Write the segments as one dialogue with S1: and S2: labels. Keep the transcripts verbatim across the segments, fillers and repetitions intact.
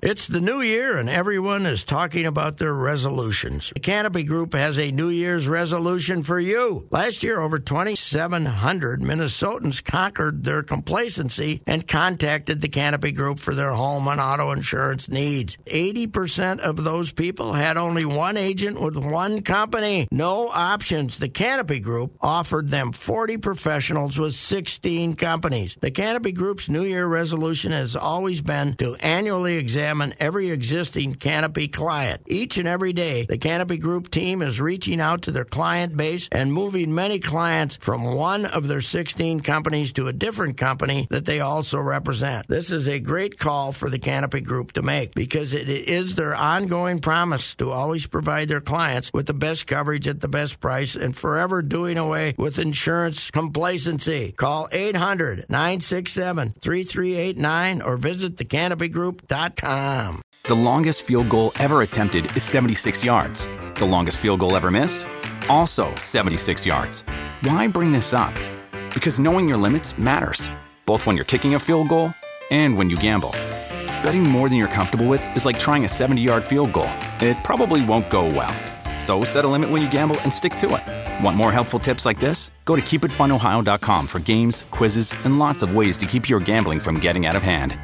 S1: It's the new year, and everyone is talking about their resolutions. The Canopy Group has a New Year's resolution for you. Last year, over twenty-seven hundred Minnesotans conquered their complacency and contacted the Canopy Group for their home and auto insurance needs. eighty percent of those people had only one agent with one company. No options. The Canopy Group offered them forty professionals with sixteen companies. The Canopy Group's New Year resolution has always been to annually examine every existing Canopy client. Each and every day, the Canopy Group team is reaching out to their client base and moving many clients from one of their sixteen companies to a different company that they also represent. This is a great call for the Canopy Group to make because it is their ongoing promise to always provide their clients with the best coverage at the best price and forever doing away with insurance complacency. Call eight hundred, nine six seven, three three eight nine or visit the canopy group dot com.
S2: The longest field goal ever attempted is seventy-six yards. The longest field goal ever missed? Also seventy-six yards. Why bring this up? Because knowing your limits matters, both when you're kicking a field goal and when you gamble. Betting more than you're comfortable with is like trying a seventy-yard field goal. It probably won't go well. So set a limit when you gamble and stick to it. Want more helpful tips like this? Go to keep it fun ohio dot com for games, quizzes, and lots of ways to keep your gambling from getting out of hand.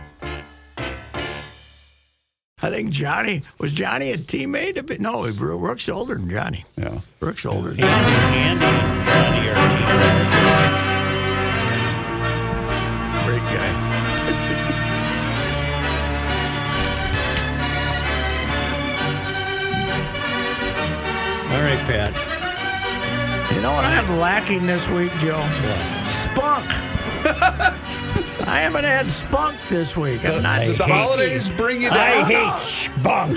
S1: I think Johnny, was Johnny a teammate? A bit? No, Rook's older than Johnny.
S3: Yeah.
S1: Rook's older than
S4: Andy, Andy and Johnny are teammates.
S1: Great guy.
S4: All right, Pat.
S1: You know what I'm lacking this week, Joe?
S4: Yeah.
S1: Spunk. I haven't had spunk this week. I'm not.
S3: Does the holidays bring you down?
S4: I hate spunk.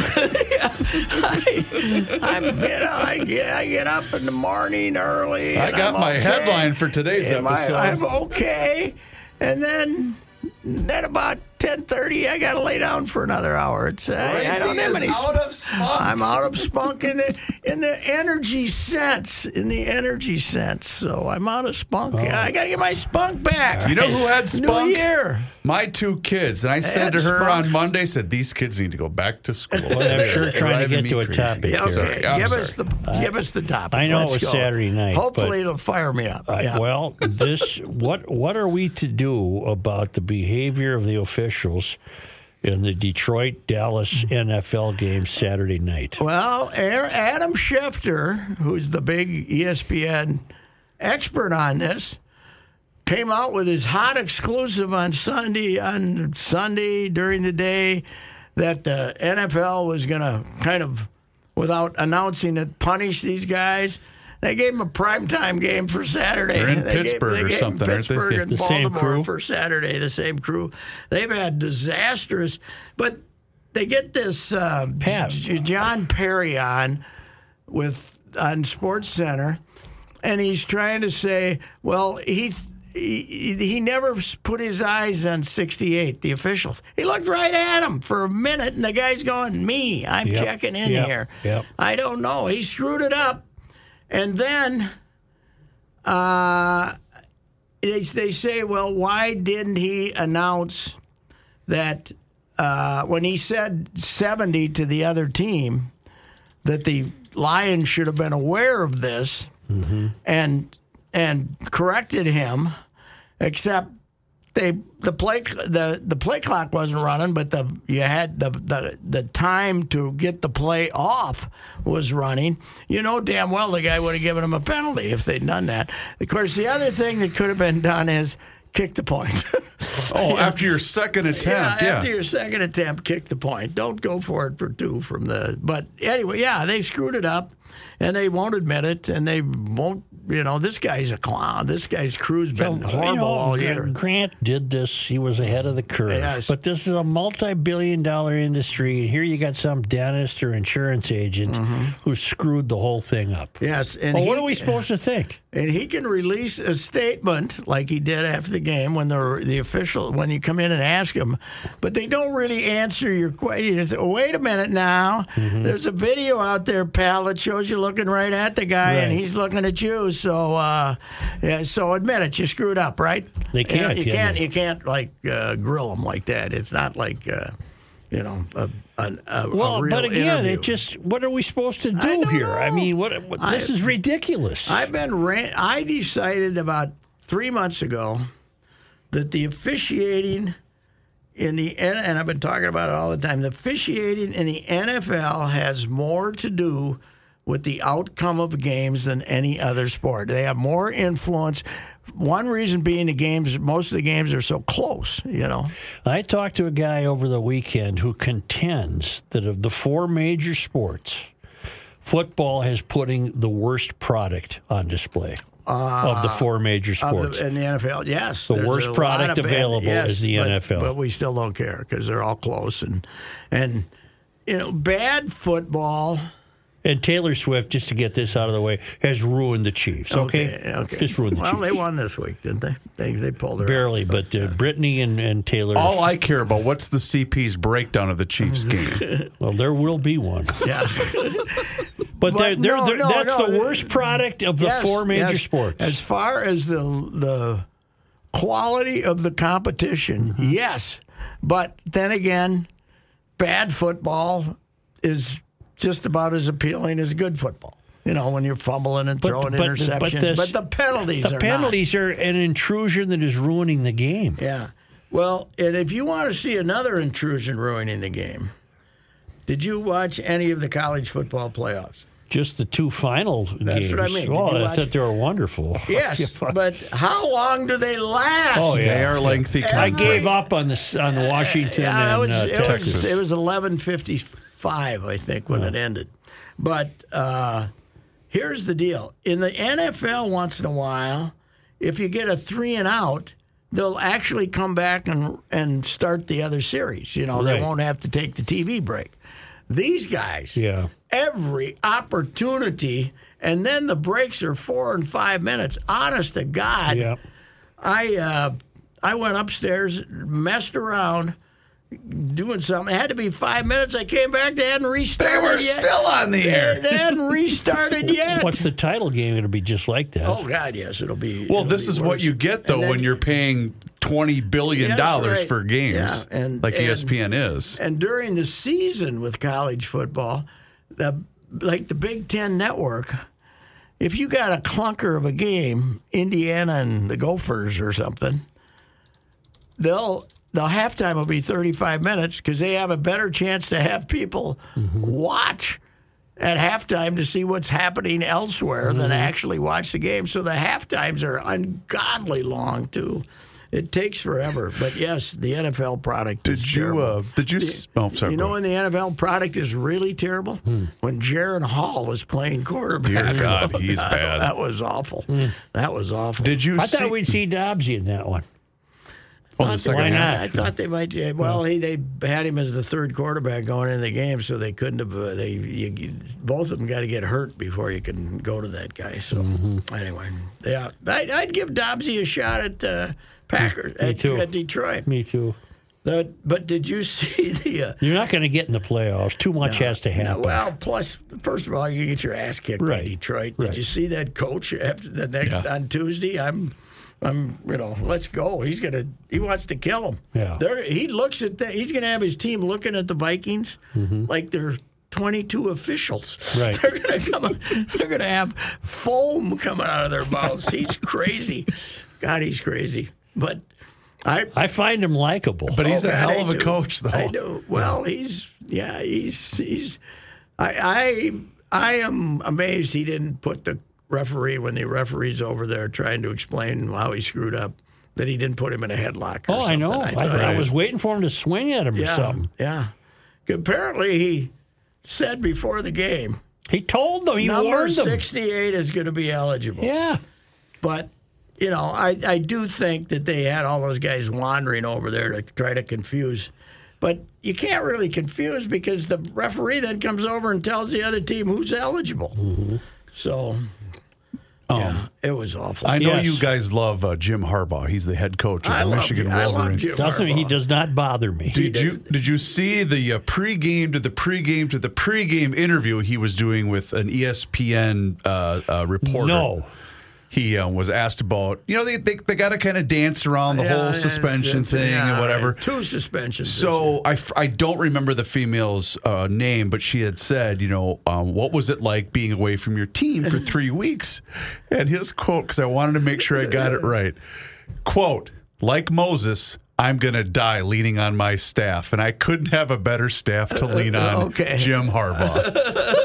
S1: I, I'm, you know, I get, I get up in the morning early.
S3: I
S1: and
S3: got
S1: I'm
S3: my
S1: okay.
S3: headline for today's
S1: And my-
S3: episode.
S1: I'm okay, and then at about ten thirty, I got to lay down for another hour. It's uh, I, I don't have any.
S3: out of spunk.
S1: I'm out of spunk in the in the energy sense. In the energy sense, so I'm out of spunk. Yeah, I got to get my spunk back.
S3: You know who had spunk?
S1: New year.
S3: My two kids. And I said
S1: had
S3: to her
S1: spunk.
S3: on Monday, said, these kids need to go back to school.
S4: Well, I'm sure
S3: They're
S4: trying to
S3: driving
S4: get to
S3: me
S4: a
S3: crazy.
S4: topic
S1: Yeah,
S4: here.
S1: okay.
S3: Sorry, I'm
S1: give
S3: sorry.
S1: us the give us the topic.
S4: I know
S1: Let's
S4: it was
S1: go.
S4: Saturday night,
S1: Hopefully,
S4: but-
S1: it'll fire me up.
S4: Uh,
S1: Yeah.
S4: Well, this what what are we to do about the behavior of the officials in the Detroit-Dallas N F L game Saturday night?
S1: Well, Adam Schefter, who's the big E S P N expert on this, came out with his hot exclusive on Sunday on Sunday during the day that the N F L was going to kind of, without announcing it, punish these guys. They gave them a primetime game for Saturday.
S3: They're in
S1: They gave-
S3: Pittsburgh
S1: they
S3: or
S1: gave them
S3: something, aren't they?
S1: Pittsburgh
S3: Yeah.
S1: and
S4: The same
S1: Baltimore
S4: crew?
S1: for Saturday, the same crew. They've had disastrous, but they get this uh,
S4: Pat.
S1: J- John Perry on with on Sports Center, and he's trying to say, well, he's. He, he never put his eyes on sixty-eight, the officials. He looked right at him for a minute, and the guy's going, me, I'm
S4: Yep,
S1: checking in
S4: yep,
S1: here.
S4: yep.
S1: I don't know. He screwed it up. And then uh, they, they say, well, why didn't he announce that uh, when he said seventy to the other team, that the Lions should have been aware of this
S4: Mm-hmm.
S1: and and corrected him, except they the play the, the play clock wasn't running, but the you had the, the the time to get the play off was running. You know damn well the guy would have given him a penalty if they'd done that. Of course, the other thing that could have been done is kick the point.
S3: Oh, after your second attempt,
S1: yeah,
S3: yeah.
S1: after your second attempt, kick the point. Don't go for it for two from the. But anyway, yeah, they screwed it up, and they won't admit it, and they won't. You know, this guy's a clown. This guy's crew's been
S4: So,
S1: horrible
S4: you know,
S1: all
S4: Gra-
S1: year.
S4: Grant did this. He was ahead of the curve.
S1: Yes.
S4: But this is a multi-billion dollar industry. And here you got some dentist or insurance agent who screwed the whole thing up.
S1: Yes, and
S4: Well,
S1: he,
S4: what are we supposed to think?
S1: and he can release a statement like he did after the game when the the official when you come in and ask him, but they don't really answer your question. It's, oh, wait a minute now. There's a video out there, pal, that shows you looking right at the guy and
S4: Right.
S1: he's looking at you. So, uh, yeah, so admit it, you screwed up, right?
S4: They can't,
S1: You, know, you
S4: can
S1: can't.
S4: they?
S1: You can't like uh, grill them like that. It's not like. Uh, you know, a, a, a,
S4: Well,
S1: a real
S4: but again,
S1: interview.
S4: it just, what are we supposed to do
S1: I don't
S4: here? I
S1: know.
S4: mean, what, what this
S1: I-
S4: is ridiculous.
S1: I've been ran- I decided about three months ago that the officiating in the N- and I've been talking about it all the time. The officiating in the N F L has more to do with the outcome of games than any other sport. They have more influence. One reason being the games, most of the games are so close. You know,
S4: I talked to a guy over the weekend who contends that of the four major sports, football has putting the worst product on display of the four major
S1: of
S4: sports.
S1: the, in the N F L, yes,
S4: The
S1: there's
S4: worst
S1: a lot
S4: product
S1: of bad-
S4: available
S1: yes,
S4: is the
S1: but,
S4: N F L.
S1: but we still don't care because they're all close and and you know, bad football.
S4: And Taylor Swift, just to get this out of the way, has ruined the Chiefs. Okay,
S1: Okay, okay.
S4: just ruined the
S1: well,
S4: Chiefs.
S1: they won this week, didn't they? They they pulled their
S4: Barely, but uh, Brittany and, and Taylor.
S3: All I care about, what's the C P's breakdown of the Chiefs game?
S4: well, there will be one.
S1: Yeah.
S4: But, they're,
S1: But
S4: they're,
S1: no,
S4: they're,
S1: no,
S4: that's
S1: no.
S4: the worst product of the
S1: Yes,
S4: four major
S1: yes.
S4: sports.
S1: As far as the the quality of the competition,
S4: Mm-hmm.
S1: yes. But then again, bad football is just about as appealing as good football. You know, when you're fumbling and
S4: But-
S1: throwing
S4: but- but
S1: interceptions.
S4: this-
S1: But, the penalties
S4: the
S1: are
S4: penalties are an intrusion that is ruining the game.
S1: not. Yeah. Well, and if you want to see another intrusion ruining the game, did you watch any of the college football playoffs?
S4: Just the two final
S1: That's
S4: games.
S1: what I mean. Did
S4: Oh,
S1: you
S4: I
S1: watch-
S4: thought they were wonderful.
S1: Yes, but how long do they last?
S4: Oh, yeah.
S3: They are lengthy.
S4: I
S3: contests.
S4: gave up on the s- on the Washington
S1: Yeah, it was,
S4: and uh,
S1: it was,
S4: Texas.
S1: it was eleven fifty-five, I think, when it ended. But uh, here's the deal. In the N F L, once in a while, if you get a three and out, they'll actually come back and and start the other series. You know,
S4: Right.
S1: they won't have to take the T V break. These guys,
S4: Yeah.
S1: every opportunity, and then the breaks are four and five minutes. Honest to God,
S4: Yeah.
S1: I uh, I went upstairs, messed around, doing something. It had to be five minutes. I came back. They hadn't
S3: They
S1: restarted
S3: were
S1: yet.
S3: still on the
S1: They,
S3: air.
S1: they hadn't restarted yet.
S4: What's the title game going to be just like that?
S1: Oh God, yes, it'll be.
S3: Well,
S1: it'll
S3: this
S1: be
S3: is what
S1: worse.
S3: you get though
S1: And then-
S3: when you're paying twenty billion
S1: That's
S3: dollars
S1: right.
S3: for games,
S1: Yeah, and-
S3: like
S1: and-
S3: E S P N is.
S1: And during the season with college football, the like the Big Ten Network, if you got a clunker of a game, Indiana and the Gophers or something, they'll the halftime will be thirty-five minutes because they have a better chance to have people watch at halftime to see what's happening elsewhere than actually watch the game. So the halftimes are ungodly long too. It takes forever, but yes, the N F L product is
S3: Did you?
S1: terrible.
S3: Uh, did you? s- Oh, sorry.
S1: You
S3: go
S1: know
S3: ahead.
S1: when the N F L product is really terrible? When Jaron Hall is playing quarterback.
S3: Dear God, he's
S1: that,
S3: bad.
S1: That was awful. That was awful.
S3: Did you
S4: I
S3: see?
S4: thought we'd see Dobbsy in that one.
S3: oh, the
S1: Thought
S3: second
S4: Why
S1: they-
S3: half.
S4: not?
S1: I thought they might. yeah, Well, he, they had him as the third quarterback going into the game, so they couldn't have. Uh, they you, both of them got to get hurt before you can go to that guy. So
S3: Mm-hmm.
S1: anyway, yeah, I, I'd give Dobbsy a shot at uh, Packers
S4: Me
S1: at,
S4: too.
S1: at Detroit.
S4: Me too.
S1: The- but did you see the? Uh,
S4: You're not going to get in the playoffs. Too much has to happen.
S1: Well, plus, first of all, you get your ass kicked by
S4: Right.
S1: Detroit. Did
S4: Right.
S1: you see that coach after the next
S3: Yeah.
S1: on Tuesday? I'm, I'm, you know, let's go. He's gonna, he wants to kill them.
S4: Yeah.
S1: They're, he looks at that. He's gonna have his team looking at the Vikings like they're twenty-two officials.
S4: Right.
S1: They're gonna come. They're gonna have foam coming out of their mouths. He's crazy. God, he's crazy. But I,
S4: I find him likable.
S3: But he's
S1: Oh,
S3: a
S1: God,
S3: hell
S1: I
S3: of a
S1: do.
S3: coach, though.
S1: I do. Well, he's yeah, he's he's. I I I am amazed he didn't put the referee when the referee's over there trying to explain how he screwed up. That he didn't put him in a headlock. Or
S4: oh, I know.
S1: something.
S4: I,
S1: thought
S4: I
S1: he-
S4: was waiting for him to swing at him or
S1: yeah,
S4: something.
S1: yeah. Apparently, he said before the game,
S4: He told them. He
S1: number
S4: warned them.
S1: sixty-eight is going to be eligible.
S4: Yeah.
S1: But, you know, I, I do think that they had all those guys wandering over there to try to confuse. But you can't really confuse because the referee then comes over and tells the other team who's eligible.
S4: Mm-hmm.
S1: So, yeah, it was awful.
S3: I know
S4: Yes.
S3: you guys love uh, Jim Harbaugh. He's the head coach of
S1: I
S3: the
S1: love,
S3: Michigan
S1: I love
S3: Wolverines.
S1: Jim
S4: Doesn't he
S1: Harbaugh.
S4: does not bother me.
S3: Did you did you see the uh, pregame to the pregame to the pregame interview he was doing with an E S P N uh, uh, reporter?
S4: No.
S3: he uh, was asked about, you know, they they, they got to kind of dance around the
S1: Yeah,
S3: whole
S1: it's-
S3: suspension
S1: it's-
S3: thing
S1: yeah,
S3: and whatever.
S1: right. Two suspensions. this
S3: So I, f- I don't remember the female's uh, name, but she had said, you know, um, what was it like being away from your team for three weeks? And his quote, because I wanted to make sure I got it right, quote, like Moses, I'm going to die leaning on my staff. And I couldn't have a better staff to lean on,
S1: Okay.
S3: Jim Harbaugh.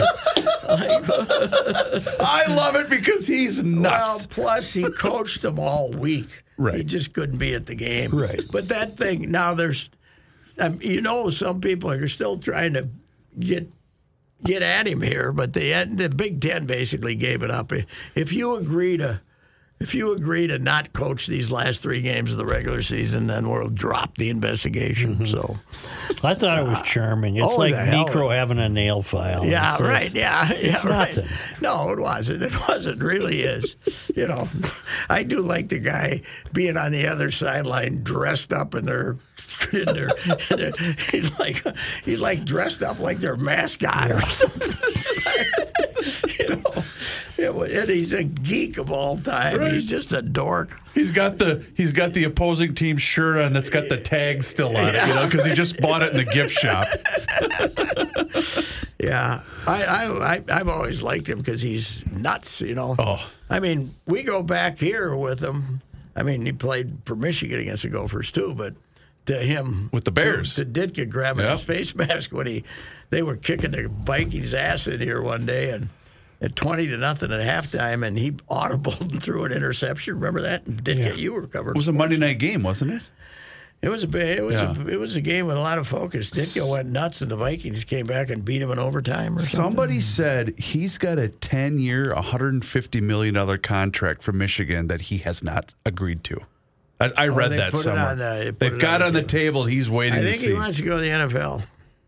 S3: I love it because he's
S1: Well,
S3: nuts.
S1: plus he coached them all week.
S3: Right.
S1: He just couldn't be at the game.
S4: Right.
S1: But that thing, now there's, um, you know, some people are still trying to get get at him here, but the the Big Ten basically gave it up. If you agree to, if you agree to not coach these last three games of the regular season, then we'll drop the investigation.
S4: Mm-hmm.
S1: So,
S4: I thought it was charming. It's
S1: oh,
S4: like
S1: the hell.
S4: Necro having a nail file.
S1: yeah,
S4: It's-
S1: right.
S4: it's-
S1: Yeah, yeah,
S4: it's
S1: right.
S4: nothing.
S1: No, it wasn't. It wasn't. Really is. You know, I do like the guy being on the other sideline, dressed up in their, in their, in their he's like he's like dressed up like their mascot or something. You know, it was, and he's a geek of all time.
S3: Right.
S1: He's just a dork.
S3: He's got the he's got the opposing team shirt on that's got the tag still on it, you know, because he just bought it in the gift shop.
S1: Yeah, I, I, I I've always liked him because he's nuts. You know.
S3: Oh.
S1: I mean, we go back here with him. I mean, he played for Michigan against the Gophers too, but to him
S3: With the Bears.
S1: to, to Ditka grabbing
S3: Yeah.
S1: his face mask when he they were kicking the Vikings' ass in here one day and. At twenty to nothing at halftime, and he audibled and threw an interception. Remember that? Ditka,
S4: Yeah.
S1: you were covered.
S3: It was a Monday night game, wasn't it?
S1: It was a big, it was
S3: Yeah.
S1: a, it was a game with a lot of focus. Ditka went nuts, and the Vikings came back and beat him in overtime or something.
S3: Somebody said he's got a ten-year, one hundred fifty million dollars contract from Michigan that he has not agreed to. I, I read
S1: they
S3: that
S1: put it
S3: somewhere.
S1: on the- they put
S3: They've
S1: it
S3: got
S1: on
S3: on
S1: the
S3: the table. He's waiting
S1: I
S3: to
S1: think
S3: see.
S1: he wants to go to the N F L.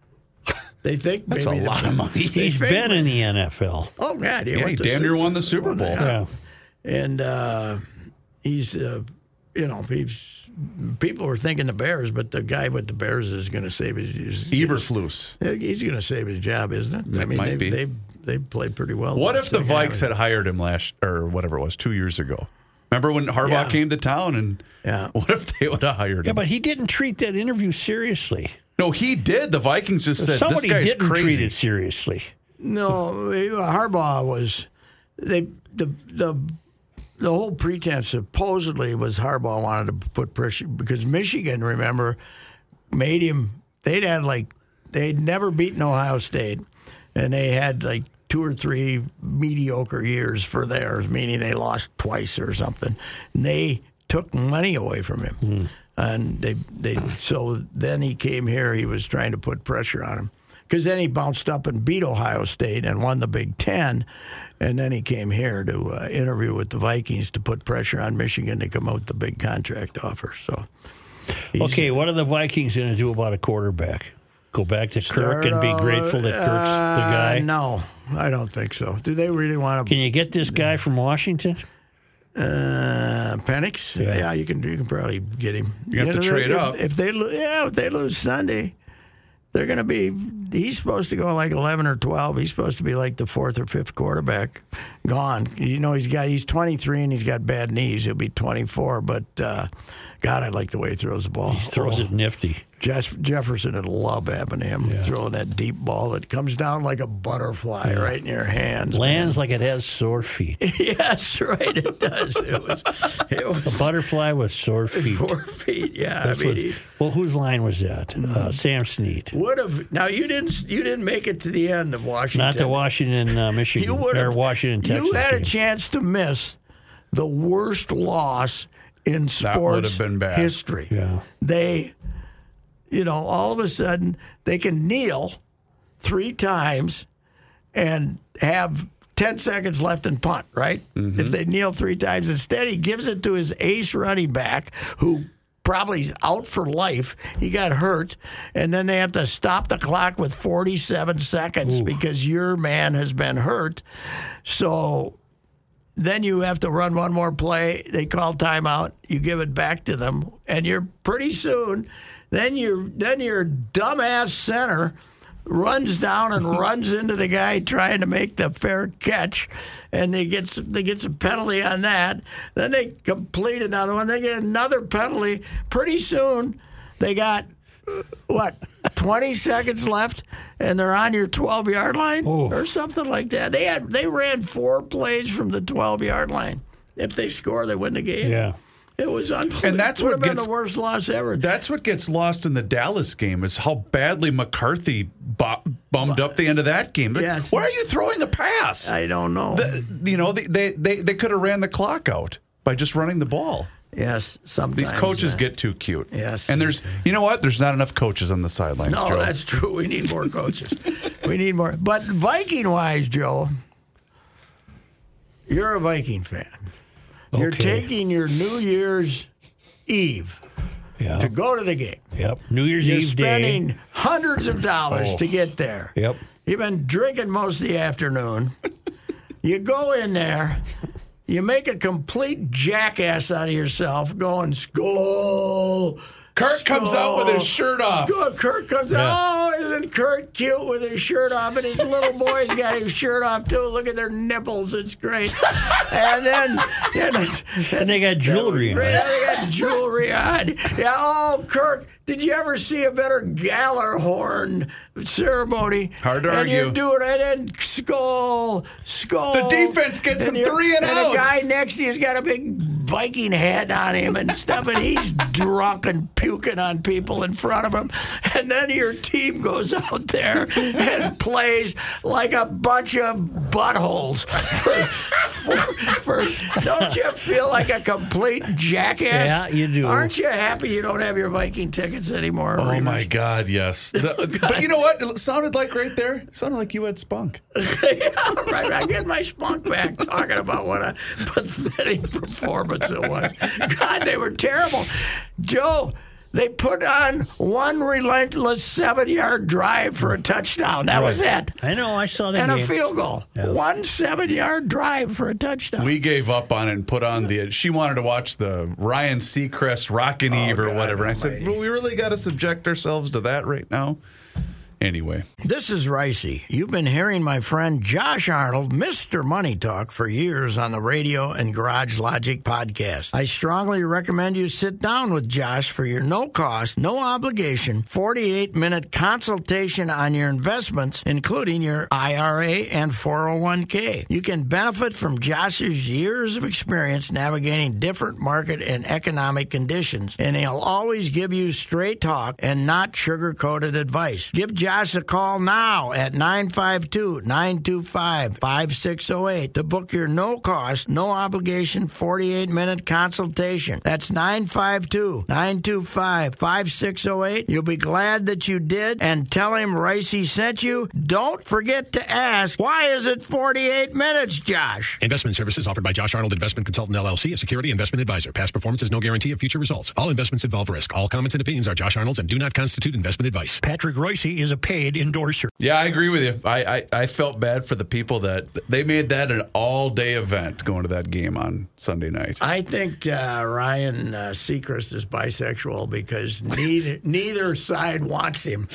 S1: They think
S3: That's
S1: maybe
S3: a
S1: the-
S3: lot of money.
S1: they
S4: He's
S1: think-
S4: been in the N F L.
S1: Oh God, he
S3: Yeah,
S1: went
S3: he
S1: to
S3: damn
S1: Super-
S3: near won the Super Bowl.
S4: Yeah.
S1: and uh, he's uh, you know he's people were thinking the Bears, but the guy with the Bears is going to save his. his
S3: Eberflus.
S1: He's going to save his job, isn't it? I
S3: It
S1: mean,
S3: might
S1: they,
S3: be.
S1: they they played pretty well.
S3: What
S1: last
S3: if the
S1: thing I
S3: Vikes
S1: mean.
S3: had hired him last, or whatever it was, two years ago? Remember when Harbaugh
S1: Yeah.
S3: came to town, and
S1: Yeah.
S3: what if they would have hired
S4: Yeah,
S3: him?
S4: but he didn't treat that interview seriously.
S3: No, he did. The Vikings just said,
S4: Somebody
S3: this guy's
S4: didn't treat
S3: crazy.
S4: it seriously.
S1: No, Harbaugh was they the the the whole pretense supposedly was Harbaugh wanted to put pressure because Michigan, remember, made him. They'd had like they'd never beaten Ohio State, and they had like two or three mediocre years for theirs, meaning they lost twice or something. And they took money away from him,
S4: Mm.
S1: and they they so then he came here. He was trying to put pressure on him. Because then he bounced up and beat Ohio State and won the Big Ten. And then he came here to uh, interview with the Vikings to put pressure on Michigan to come out with the big contract offer. So, he's-
S4: Okay, what are the Vikings going to do about a quarterback? Go back to Kirk and be
S1: Start,
S4: grateful that Kirk's the
S1: uh,
S4: guy?
S1: No, I don't think so. Do they really want to?
S4: Can you get this guy from Washington?
S1: Uh, Penix?
S4: Yeah.
S1: Yeah. you can. You can probably get him.
S3: You have to
S1: know,
S3: trade
S1: if,
S3: up.
S1: If they, lo- yeah, if they lose Sunday, they're going to be. He's supposed to go like eleven or twelve. He's supposed to be like the fourth or fifth quarterback. Gone. You know, he's got. He's twenty-three and he's got bad knees. He'll be twenty-four. But uh, God, I like the way he throws the ball.
S4: He throws
S1: Oh.
S4: it nifty.
S1: Jeff, Jefferson would love having him throwing that deep ball that comes down like a butterfly right in your hands.
S4: Lands like it has sore feet.
S1: Yes, right. It does. It was. It
S4: A
S1: was
S4: butterfly with sore feet.
S1: four feet. Yeah,
S4: That's
S1: I mean,
S4: what's-
S1: he
S4: well, whose line was that? Uh, Sam Snead.
S1: would have. Now you didn't. You didn't make it to the end of Washington.
S4: Not the Washington, uh, Michigan,
S1: You would
S4: or
S1: have.
S4: Washington, Texas.
S1: You had a
S4: game.
S1: chance to miss the worst loss in
S3: would
S1: sports
S3: have been bad.
S1: history.
S4: Yeah.
S1: They, you know, all of a sudden they can kneel three times and have ten seconds left and punt, right?
S3: Mm-hmm.
S1: If they kneel three times. Instead, he gives it to his ace running back who probably is out for life. He got hurt, and then they have to stop the clock with forty-seven seconds because your man has been hurt. So then you have to run one more play. They call timeout. You give it back to them, and you're pretty soon. Then your then your dumbass center runs down and runs into the guy trying to make the fair catch, and they get some, they get some penalty on that. Then they complete another one. They get another penalty. Pretty soon, they got, what, twenty seconds left, and they're on your twelve-yard line
S4: Ooh.
S1: or something like that. They had they ran four plays from the twelve-yard line. If they score, they win the game.
S4: Yeah.
S1: It was unbelievable.
S3: And that's
S1: it would
S3: what
S1: have been
S3: gets-
S1: the worst loss ever.
S3: That's what gets lost in the Dallas game is how badly McCarthy bu- bummed up the end of that game.
S1: Yes.
S3: Why are you throwing the pass?
S1: I don't know.
S3: The- you know, they, they, they, they could have ran the clock out by just running the ball.
S1: yes, sometimes.
S3: These coaches
S1: uh,
S3: get too cute.
S1: Yes.
S3: And there's, you know what? There's not enough coaches on the sidelines,
S1: No,
S3: Joe.
S1: that's true. We need more coaches. We need more. But Viking-wise, Joe, you're a Viking fan. You're
S4: Okay.
S1: taking your New Year's Eve
S4: Yeah.
S1: to go to the game.
S4: Yep. New Year's
S1: You're
S4: Eve
S1: spending
S4: day.
S1: hundreds of dollars
S3: Oh.
S1: to get there.
S4: Yep.
S1: You've been drinking most of the afternoon. You go in there. You make a complete jackass out of yourself going, Skull.
S3: Kurt comes out with his shirt off.
S1: Skull. Kurt comes
S3: Yeah.
S1: out. Oh, isn't Kurt cute with his shirt off? And his little boy's got his shirt off, too. Look at their nipples. It's great. And then, you know,
S4: And they got jewelry on.
S1: yeah, they got jewelry on. Yeah, oh, Kirk, did you ever see a better Gallarhorn ceremony?
S3: Hard to
S1: and
S3: argue.
S1: you're doing it, and skull, skull.
S3: The defense gets him
S1: you're-
S3: three and out.
S1: the guy next to you's got a big Viking head on him and stuff, and he's drunk and puking on people in front of him. And then your team goes out there and plays like a bunch of buttholes. For, for, for, don't you feel like a complete jackass?
S4: Yeah, you do.
S1: Aren't you happy you don't have your Viking tickets anymore?
S3: Oh,
S1: Remus?
S3: my God, yes. The- but you know what? It sounded like right there, it sounded like you had spunk.
S1: Yeah, right. I get my spunk back talking about what a pathetic performance it was. God, they were terrible. Joe, they put on one relentless seven-yard drive for a touchdown. That was it.
S4: I know. I saw that
S1: And
S4: game.
S1: a field goal.
S4: Yeah.
S1: One seven-yard drive for a touchdown.
S3: We gave up on it and put on the. She wanted to watch the Ryan Seacrest Rockin' Eve or
S1: God
S3: whatever. And I said,
S1: almighty.
S3: well, we really got to subject ourselves to that right now. Anyway,
S1: This is Ricey. You've been hearing my friend Josh Arnold, Mister Money Talk, for years on the radio and Garage Logic podcast. I strongly recommend you sit down with Josh for your no-cost, no-obligation, forty-eight minute consultation on your investments, including your I R A and four oh one k. You can benefit from Josh's years of experience navigating different market and economic conditions, and he'll always give you straight talk and not sugar-coated advice. Give Josh a call now at nine five two, nine two five, five six zero eight to book your no-cost, no-obligation forty-eight minute consultation. That's nine five two, nine two five, five six zero eight. You'll be glad that you did, and tell him Ricey sent you. Don't forget to ask, why is it forty-eight minutes, Josh?
S5: Investment services offered by Josh Arnold Investment Consultant L L C, a security investment advisor. Past performance is no guarantee of future results. All investments involve risk. All comments and opinions are Josh Arnold's and do not constitute investment advice.
S4: Patrick Royce is a paid endorser.
S3: yeah, I agree with you. I, I, I felt bad for the people that they made that an all-day event going to that game on Sunday night.
S1: I think uh, Ryan uh, Seacrest is bisexual because neither neither side wants him.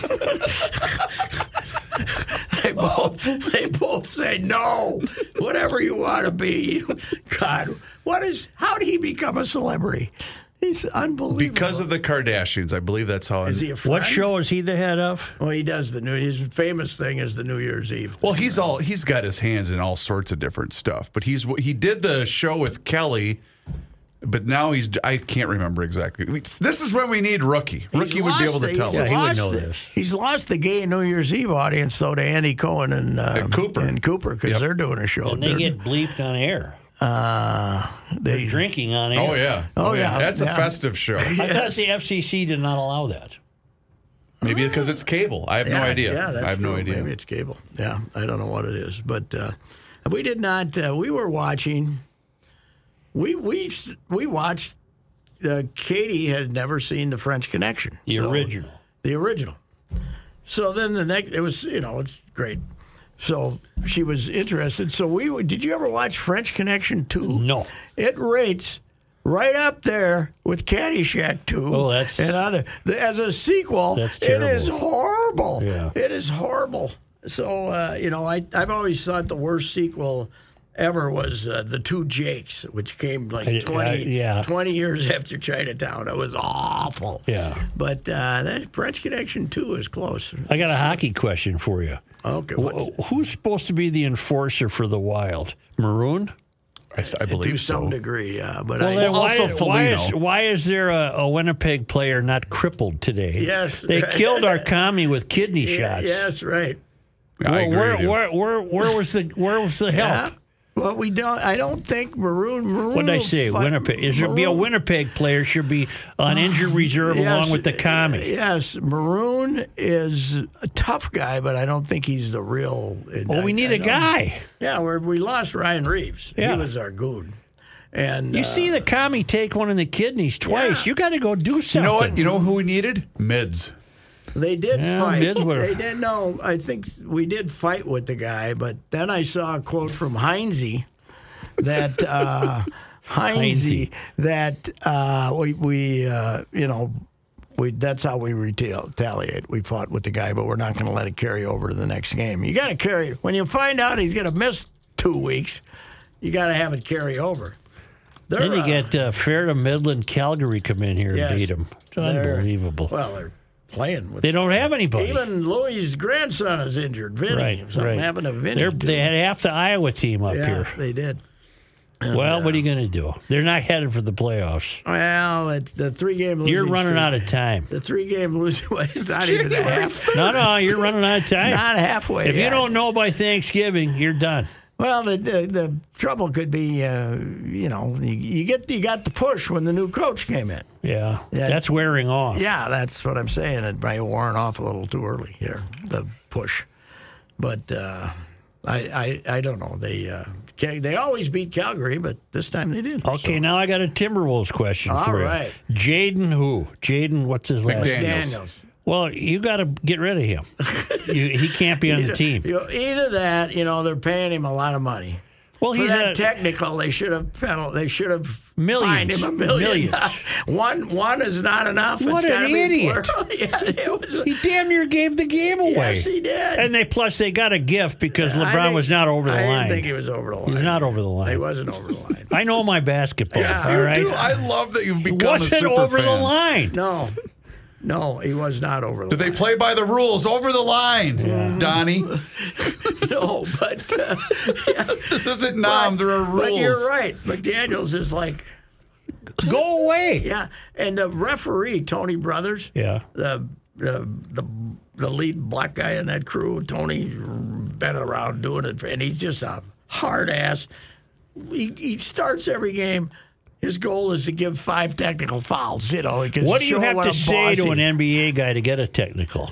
S1: They both they both say no. Whatever you want to be. God, what is? How did he become a celebrity? He's unbelievable.
S3: Because of the Kardashians, I believe that's how.
S1: Is he a friend?
S4: What show is he the head of?
S1: Well, he does the new. His famous thing is the New Year's Eve thing.
S3: Well, he's all he's got his hands in all sorts of different stuff. But he's he did the show with Kelly, but now he's I can't remember exactly. This is when we need Rookie.
S1: He's
S3: Rookie would be able
S1: lost
S3: to
S1: the-
S3: tell
S1: he's
S4: Yeah,
S3: us.
S4: he would
S1: lost
S4: know
S1: the-
S4: this.
S1: He's lost the gay New Year's Eve audience though to Andy Cohen and, um,
S3: And Cooper.
S1: and Cooper because
S3: Yep.
S1: they're doing a show.
S4: And they
S1: They're-
S4: get bleeped on air.
S1: uh, they
S4: Drinking on air.
S3: Oh yeah,
S1: Oh, yeah.
S3: That's a
S1: Yeah.
S3: festive show.
S4: I thought the F C C did not allow that.
S3: Maybe because it's cable. I have no
S1: Yeah,
S3: idea.
S1: Yeah, that's
S3: I have no
S1: true.
S3: idea.
S1: Maybe it's cable. Yeah, I don't know what it is, but uh, we did not. Uh, we were watching. We we we watched. Uh, Katie had never seen the French Connection.
S4: The
S1: So-
S4: original.
S1: The original. So then the next, it was you know it's great. So she was interested. So we did you ever watch French Connection two?
S4: No.
S1: It rates right up there with Caddyshack two.
S4: Oh, that's-
S1: and other the, as a sequel.
S4: That's
S1: it is
S4: terrible.
S1: horrible.
S4: Yeah.
S1: It was horrible. So, uh, you know, I, I've always thought the worst sequel ever was uh, The Two Jakes, which came like twenty,
S4: uh, yeah.
S1: twenty years after Chinatown. It was awful.
S4: Yeah.
S1: But uh, that French Connection two is close.
S4: I got a hockey question for you.
S1: Okay.
S4: Wh- Who's supposed to be the enforcer for the Wild? Maroon?
S3: I, th- I believe
S1: to some
S3: so.
S1: degree, yeah. But
S4: Well,
S1: I,
S4: then why,
S3: also
S4: why, is,
S3: Foligno.
S4: why is there a, a Winnipeg player not crippled today?
S1: Yes,
S4: They
S1: right.
S4: killed our commie with kidney
S1: yeah,
S4: shots.
S1: yes, right.
S3: I
S4: Well,
S3: agree
S4: where,
S3: with you.
S4: where, where, where was the where was the help?
S1: Yeah. Well, we don't. I don't think Maroon. Maroon
S4: What did I
S1: will
S4: say?
S1: fight-
S4: Winnipeg. It should be a
S1: Maroon-
S4: Winnipeg player. Should be on injured reserve
S1: Yes,
S4: along with the commie.
S1: Yes, Maroon is a tough guy, but I don't think he's the real.
S4: Well, we
S1: I-
S4: need
S1: I
S4: a
S1: don't-
S4: guy.
S1: Yeah, we're, we lost Ryan Reeves.
S4: Yeah.
S1: He was our goon. And
S4: You
S1: uh,
S4: see the commie take one in the kidneys twice.
S1: Yeah.
S4: You got to go do
S3: You
S4: something.
S3: know what? You know who we needed? Mids.
S1: they did
S4: Yeah,
S1: fight.
S4: Mids would've-
S1: They did. No, I think we did fight with the guy, but then I saw a quote from Heinze that uh, Heinze
S4: Heinze.
S1: that uh, we we uh, you know. We, that's how we retail, retaliate. We fought with the guy, but we're not going to let it carry over to the next game. You got to carry when you find out he's going to miss two weeks. You got to have it carry over. They're,
S4: Then you
S1: uh,
S4: get uh, Fair to Midland, Calgary come in here
S1: yes,
S4: and beat them. It's
S1: they're-
S4: unbelievable.
S1: Well, they're playing with.
S4: They don't have anybody.
S1: Even Louis' grandson is injured. Vinny,
S4: right,
S1: something
S4: right.
S1: happened to Vinny.
S4: They're-
S1: too.
S4: They had half the Iowa team up
S1: yeah,
S4: here.
S1: they did.
S4: Well, what are you going to do? They're not headed for the playoffs.
S1: Well, it's the three game losing.
S4: You're running
S1: streak.
S4: out of time.
S1: The three game losing. Well, it's not even a half.
S4: No, no, you're running out of time.
S1: Not halfway.
S4: If you
S1: yet.
S4: don't know by Thanksgiving, you're done.
S1: Well, the the, the trouble could be, uh, you know, you, you get you got the push when the new coach came in.
S4: Yeah,
S1: Yeah.
S4: that's wearing off.
S1: Yeah, that's what I'm saying. It might have worn off a little too early here, the push. But uh, I, I I don't know. They uh, Ca- they always beat Calgary, but this time they didn't.
S4: Okay,
S1: so.
S4: now I got a Timberwolves question
S1: All
S4: for
S1: right.
S4: you. Jaden who? Jaden, what's his last name?
S3: McDaniels.
S1: Daniels.
S4: Well, you got to get rid of him. you, he can't be on the team.
S1: You know, either that, you know, they're paying him a lot of money.
S4: Well,
S1: For
S4: he's
S1: that
S4: a
S1: technical, they should have penal, They should have
S4: Millions.
S1: fined him a million.
S4: Millions.
S1: one one is not enough.
S4: What
S1: It's
S4: an
S1: gotta be
S4: idiot.
S1: plural. Yeah, it was,
S4: he damn near gave the game away.
S1: yes, he did.
S4: And they plus they got a gift because
S1: I
S4: LeBron
S1: think-
S4: was not over the
S1: I
S4: line.
S1: didn't think he was over the line.
S4: He's not over the line.
S1: He wasn't over the line.
S4: I know my basketball.
S1: Yes,
S4: all
S1: you
S4: right.
S3: Dude, I love that you've
S4: He
S3: become a
S4: wasn't
S3: super
S4: over
S3: fan.
S4: the line.
S1: No, no, he was not over the
S3: Do they
S1: line.
S3: play by the rules? Over the line, Donnie.
S1: No, but uh,
S3: This isn't Nam. There are rules.
S1: But you're right. McDaniels is like,
S4: Go away.
S1: yeah. And the referee, Tony Brothers,
S4: Yeah.
S1: the the the, the lead black guy in that crew, Tony, been around doing it, and he's just a hard ass. He, he starts every game. His goal is to give five technical fouls. You know, because
S4: What do you
S1: show
S4: have
S1: what
S4: to
S1: a
S4: say to
S1: boss
S4: an
S1: he-
S4: N B A guy to get a technical?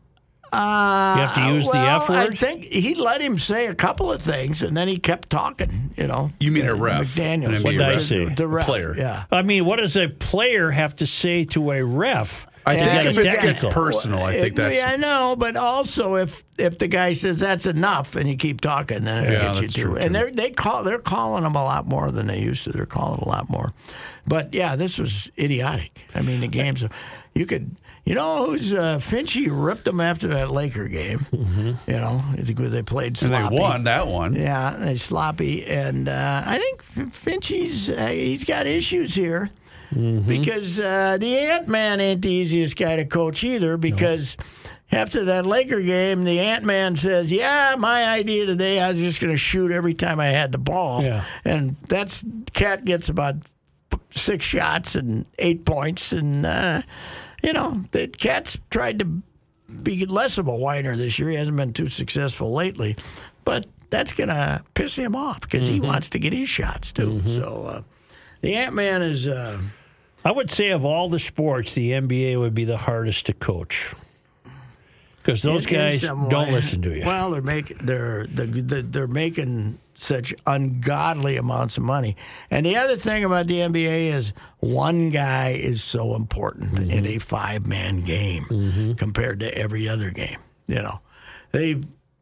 S1: Uh,
S4: You have to use the
S1: well,
S4: F
S1: I
S4: word?
S1: think he let him say a couple of things, and then he kept talking. You know,
S3: You mean a ref?
S1: McDaniels.
S3: An
S4: What
S3: N B
S4: did
S3: A
S4: I
S3: ref.
S4: say?
S1: The ref,
S3: Player.
S1: yeah.
S4: I mean, what does a player have to say to a ref?
S3: I
S4: to
S3: think
S4: get
S3: if
S4: a
S3: it gets
S4: technical?
S3: personal, I think
S1: It-
S3: that's.
S1: Yeah, I know, but also if if the guy says that's enough and you keep talking, then it
S3: Yeah,
S1: gets you
S3: that's
S1: too.
S3: true,
S1: And
S3: too.
S1: they're they call they're calling them a lot more than they used to. They're calling a lot more. But yeah, this was idiotic. I mean, the games you could. You know who's uh, Finchie ripped them after that Laker game. You know, I think they played
S3: and
S1: sloppy.
S3: they won that one.
S1: Yeah, they sloppy, and uh, I think Finchie's uh, he's got issues here because uh, the Ant Man ain't the easiest guy to coach either. Because after that Laker game, the Ant Man says, "Yeah, my idea today, I was just going to shoot every time I had the ball,"
S4: Yeah.
S1: and that's Cat gets about six shots and eight points, and uh, you know the Cat's tried to be less of a whiner this year. He hasn't been too successful lately, but that's going to piss him off because he wants to get his shots too. So uh, the Ant Man is. Uh,
S4: I would say of all the sports, the N B A would be the hardest to coach because those
S1: in- in
S4: guys
S1: some
S4: don't
S1: way-
S4: listen to you.
S1: Well, they're making they're the, the, they're making such ungodly amounts of money. And the other thing about the N B A is one guy is so important
S4: Mm-hmm.
S1: in a five man game compared to every other game. You know, they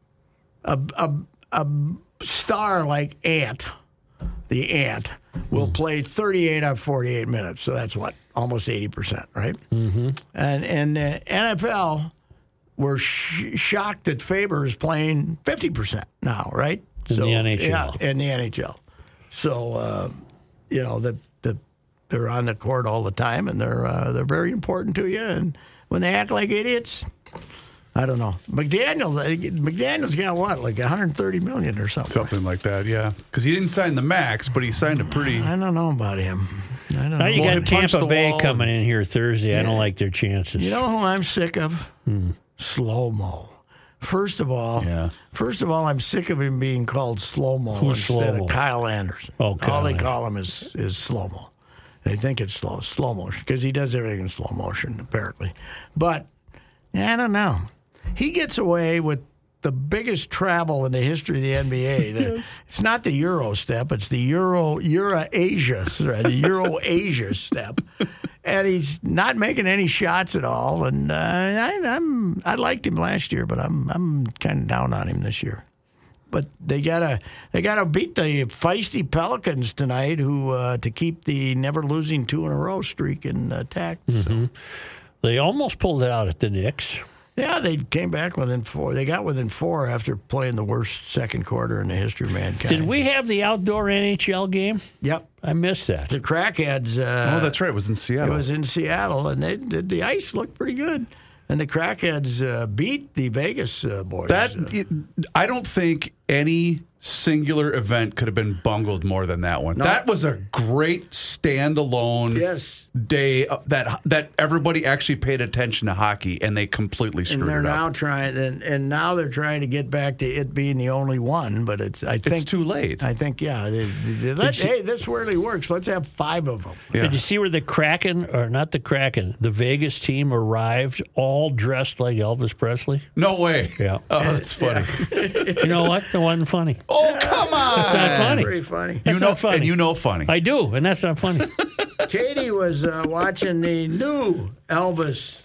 S1: a a, a star like Ant, the Ant, will play thirty-eight out of forty-eight minutes. So that's what almost eighty percent, right? Mm-hmm. And and the N F L. were sh- shocked that Faber is playing fifty percent now, right?
S4: In the N H L.
S1: Yeah, in the N H L. So, uh, you know, the, the, they're on the court all the time, and they're uh, they're very important to you. And when they act like idiots, I don't know. McDaniel, McDaniel's got what, like one hundred thirty million dollars or something?
S3: Something like that, yeah. Because he didn't sign the max, but he signed a pretty...
S1: I don't know about him. I don't
S4: Now
S1: know.
S4: you
S3: Well, he
S4: got
S3: punched
S4: Tampa
S3: the
S4: Bay
S3: wall
S4: coming
S3: and-
S4: in here Thursday. I don't like their chances.
S1: You know who I'm sick of? Hmm. Slow-mo. First of all,
S3: Yeah.
S1: first of all, I'm sick of him being called Slow-mo
S4: Who's
S1: instead
S4: Slow-mo?
S1: of Kyle Anderson.
S4: Oh, Kyle
S1: all they
S4: Anderson.
S1: call him is, is Slow-mo. They think it's slow, slow motion because he does everything in slow motion, apparently. But I don't know. He gets away with the biggest travel in the history of the N B A. The,
S3: Yes.
S1: It's not the Euro step; it's the Euro Euro-Asia, sorry, the Euro-Asia step, and he's not making any shots at all. And uh, I, I'm I liked him last year, but I'm I'm kind of down on him this year. But they gotta they gotta beat the feisty Pelicans tonight, who uh, to keep the never losing two in a row streak intact.
S4: Mm-hmm. They almost pulled it out at the Knicks.
S1: Yeah, they came back within four. They got within four after playing the worst second quarter in the history of mankind.
S4: Did we have the outdoor N H L game?
S1: Yep.
S4: I missed that.
S1: The Crackheads. Uh,
S3: Oh, that's right. It was in
S1: It
S3: Seattle.
S1: was in Seattle, and they, the, the ice looked pretty good. And the Crackheads uh, beat the Vegas uh, boys.
S3: That
S1: Uh,
S3: it, I don't think any singular event could have been bungled more than that one.
S1: No.
S3: That was a great standalone
S1: Yes.
S3: day uh, that that everybody actually paid attention to hockey, and they completely
S1: and
S3: screwed
S1: they're
S3: it
S1: now
S3: up.
S1: trying, and, and now they're trying to get back to it being the only one. But it's I think
S3: It's too late.
S1: I think yeah. They, they, let, hey, this really works. Let's have five of them.
S3: Yeah.
S4: Did you see where the Kraken, or not the Kraken, the Vegas team arrived all dressed like Elvis Presley?
S3: No way.
S4: Yeah.
S3: Oh, that's funny.
S4: You know what? It wasn't funny.
S3: Oh, come on.
S4: That's not funny.
S1: Pretty funny.
S3: You
S4: That's
S3: know,
S4: not funny.
S3: and you know funny.
S4: I do, and that's not funny.
S1: Katie was uh, watching the new Elvis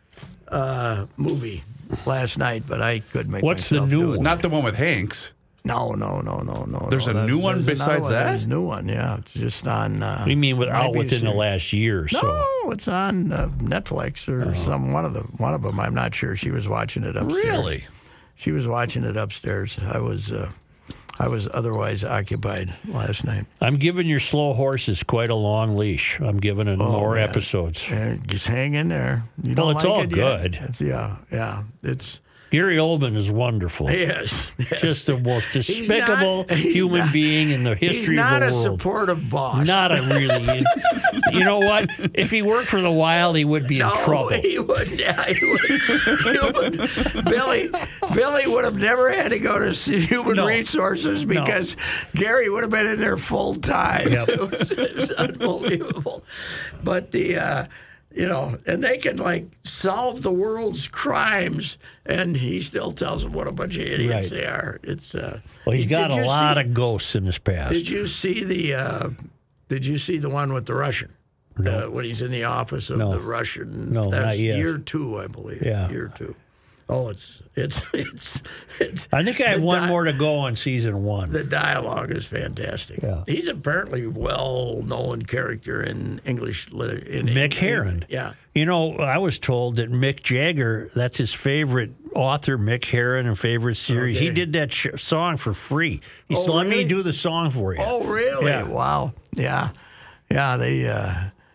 S1: uh, movie last night, but I couldn't make
S4: What's the
S1: myself
S4: new
S1: do it.
S4: one?
S3: Not the one with Hanks.
S1: No, no, no, no, no.
S3: There's
S1: no.
S3: a new one
S1: there's another
S3: besides
S1: one.
S3: that?
S1: There's a new one, yeah. It's just on. Uh,
S4: You mean with, out
S1: might be a
S4: within the
S1: series.
S4: last year or so?
S1: No, it's on uh, Netflix or some one of them. One of them. I'm not sure. She was watching it upstairs.
S3: Really?
S1: She was watching it upstairs. I was. Uh, I was otherwise occupied last night.
S4: I'm giving your slow horses quite a long leash. I'm giving it more
S1: Oh, man.
S4: episodes.
S1: And just hang in there. You
S4: Well,
S1: don't
S4: it's
S1: like
S4: all
S1: it yet?
S4: good.
S1: It's, yeah, yeah. It's
S4: Gary Oldman is wonderful.
S1: yes, yes.
S4: Just the most
S1: He's
S4: despicable
S1: not- he's
S4: human
S1: not-
S4: being in the
S1: He's
S4: history
S1: not
S4: of the
S1: a
S4: world.
S1: supportive boss.
S4: Not a really. You know what? If he worked for the Wild, he would be in
S1: no,
S4: trouble.
S1: he would. Yeah, he would. He would. Billy, Billy would have never had to go to human
S4: No.
S1: resources because Gary would have been in there full time.
S4: Yep.
S1: It, was, it was unbelievable. But the, uh, you know, and they can like solve the world's crimes, and he still tells them what a bunch of idiots
S4: Right.
S1: they are. It's. Uh,
S4: Well, he's got
S1: did
S4: a
S1: you
S4: lot
S1: see-
S4: of ghosts in his past.
S1: Did you see the? Uh, did you see the one with the Russian? Uh, when he's in the office of
S4: No.
S1: the Russian.
S4: No,
S1: that's
S4: not yet.
S1: year two, I believe.
S4: Yeah.
S1: Year two. Oh, it's it's it's it's.
S4: I think I have
S1: the
S4: one
S1: di-
S4: more to go on season one.
S1: The dialogue is fantastic.
S4: Yeah.
S1: He's apparently a well-known character in English literature. In
S4: Mick
S1: in-
S4: Herron.
S1: Yeah.
S4: You know, I was told that Mick Jagger, that's his favorite author, Mick Herron, and favorite series. He
S1: Okay.
S4: did that sh- song for free. He
S1: Oh,
S4: said, let me
S1: really?
S4: do the song for you.
S1: Oh, really?
S4: Yeah.
S1: Wow. Yeah. Yeah. They. Uh,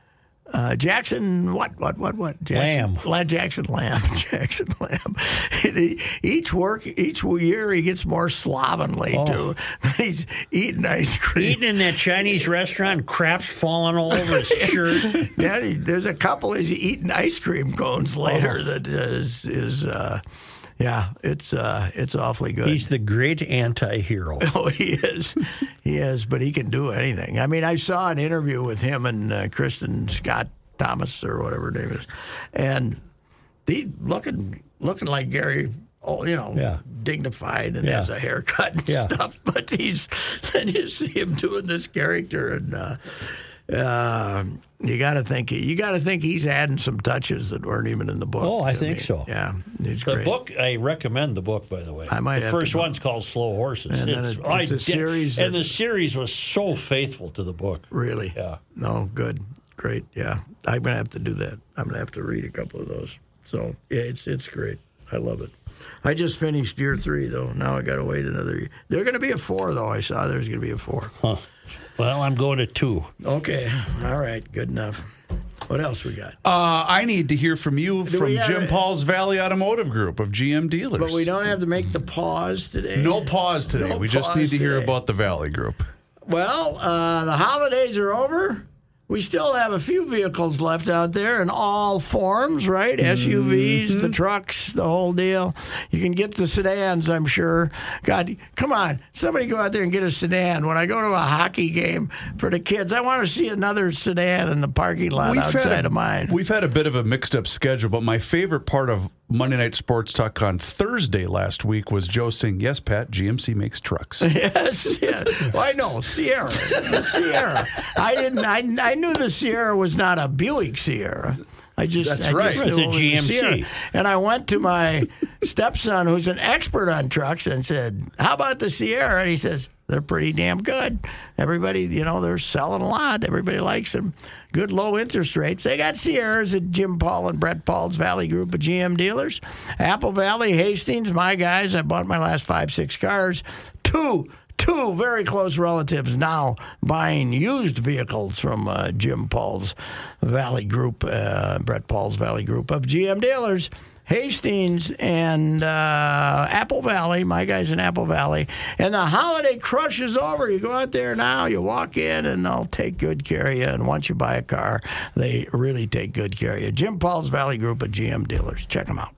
S1: Uh, Jackson, what, what, what, what? Jackson,
S4: Lamb.
S1: La- Jackson Lamb. Jackson Lamb. He- each work, each year, he gets more slovenly
S4: Oh.
S1: too. He's eating ice cream.
S4: Eating in that Chinese restaurant, crap's falling all over his shirt.
S1: Yeah, he- there's a couple he's eating ice cream cones later
S4: Oh.
S1: that is, is uh, yeah, it's uh, it's awfully good.
S4: He's the great anti-hero.
S1: Oh, he is. He is, but he can do anything. I mean, I saw an interview with him and uh, Kristen Scott Thomas or whatever her name is, and he looking looking like Gary. Oh, you know,
S4: Yeah.
S1: dignified and
S4: Yeah.
S1: has a haircut and
S4: Yeah.
S1: stuff. But he's then you see him doing this character, and uh, uh, you got to think you got to think he's adding some touches that weren't even in the book.
S4: Oh, I
S1: to
S4: think
S1: me.
S4: so.
S1: Yeah, he's
S4: The
S1: great.
S4: book, I recommend the book, by the way.
S1: I might
S4: The
S1: have to
S4: first
S1: go.
S4: one's called Slow Horses.
S1: And then
S4: it's,
S1: it-
S4: I
S1: it's a
S4: did-
S1: series
S4: and
S1: that-
S4: the series was so faithful to the book.
S1: Really?
S4: Yeah.
S1: No, good. Great. Yeah. I'm going to have to do that. I'm going to have to read a couple of those. So, yeah, it's it's great. I love it. I just finished year three, though. Now I got to wait another year. They're going to be a four, though. I saw there's going to be a four.
S4: Huh. Well, I'm going to two.
S1: Okay. All right. Good enough. What else we got?
S3: Uh, I need to hear from you
S1: Do
S3: from
S1: we have
S3: Jim
S1: it?
S3: Paul's Valley Automotive Group of G M dealers.
S1: But we don't have to make the pause today.
S3: No pause today.
S1: No
S3: we just
S1: pause
S3: need to hear
S1: today.
S3: about the Valley Group.
S1: Well, uh, the holidays are over. We still have a few vehicles left out there in all forms, right? S U Vs,
S3: Mm-hmm.
S1: the trucks, the whole deal. You can get the sedans, I'm sure. God, come on. Somebody go out there and get a sedan. When I go to a hockey game for the kids, I want to see another sedan in the parking lot outside
S3: had a,
S1: of mine.
S3: We've had a bit of a mixed up schedule, but my favorite part of Monday Night Sports Talk on Thursday last week was Joe saying, yes, Pat, G M C makes trucks.
S1: Yes, yes. Well, I know, Sierra. The Sierra. I didn't, I, I knew the Sierra was not a Buick Sierra. I just,
S3: That's
S1: I
S3: right.
S1: just
S4: It's
S1: knew
S4: a
S1: it was
S4: G M C.
S1: Sierra. And I went to my stepson, who's an expert on trucks, and said, how about the Sierra? And he says, they're pretty damn good. Everybody, you know, they're selling a lot. Everybody likes them. Good low interest rates. They got Sierras at Jim Paul and Brett Paul's Valley Group of G M dealers. Apple Valley, Hastings, my guys. I bought my last five, six cars. Two Two very close relatives now buying used vehicles from uh, Jim Paul's Valley Group, uh, Brett Paul's Valley Group of G M dealers. Hastings and uh, Apple Valley, my guys in Apple Valley. And the holiday crush is over. You go out there now, you walk in, and they'll take good care of you. And once you buy a car, they really take good care of you. Jim Paul's Valley Group of G M dealers. Check them out.